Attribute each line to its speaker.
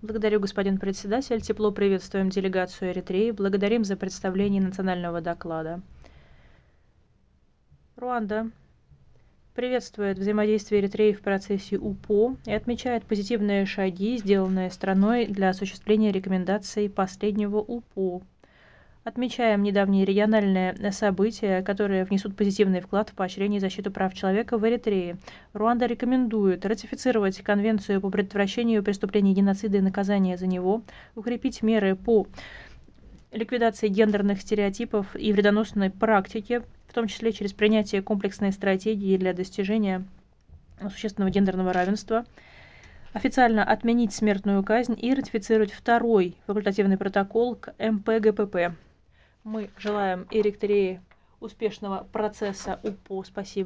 Speaker 1: Благодарю, господин председатель. Тепло приветствуем делегацию Эритреи. Благодарим за представление национального доклада. Руанда приветствует взаимодействие Эритреи в процессе УПО и отмечает позитивные шаги, сделанные страной для осуществления рекомендаций последнего УПО. Отмечаем недавние региональные события, которые внесут позитивный вклад в поощрение и защиту прав человека в Эритрее. Руанда рекомендует ратифицировать Конвенцию по предотвращению преступлений геноцида и наказания за него, укрепить меры по ликвидации гендерных стереотипов и вредоносной практики, в том числе через принятие комплексной стратегии для достижения существенного гендерного равенства, официально отменить смертную казнь и ратифицировать второй факультативный протокол к МПГПП. Мы желаем Эритрее успешного процесса УПО. Спасибо.